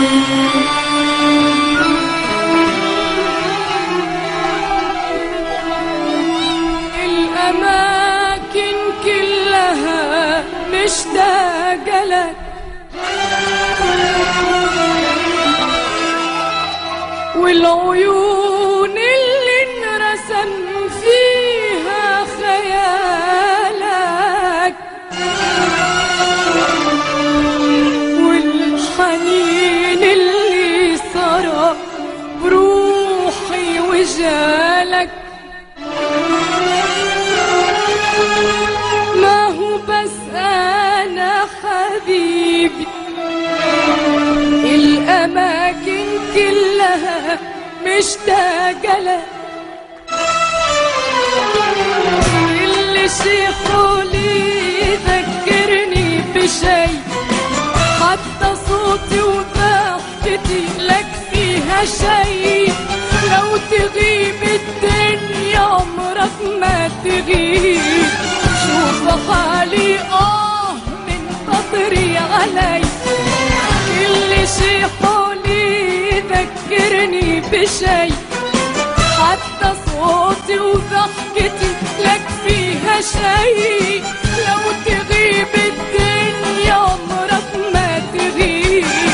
الأماكن كلها مشتاقة لك، والعيون اللي انرسم فيها خيالك، والحنين اللي سرى بروحي وجالك. ما هو بس أنا حبيبي، الأماكن كلها مشتاقة لك، اللي شي حولي يذكرني بشي، حتى صوتي وضحكتي لك فيها شي. لو تغيب الدنيا عمرك ما تغيب، شوف حالي من خطري علي. اللي شي حولي يذكرني بشي، حتى صوتي وضحكتي لك فيها شي. لو تغيب الدنيا عمرك ما تغيب،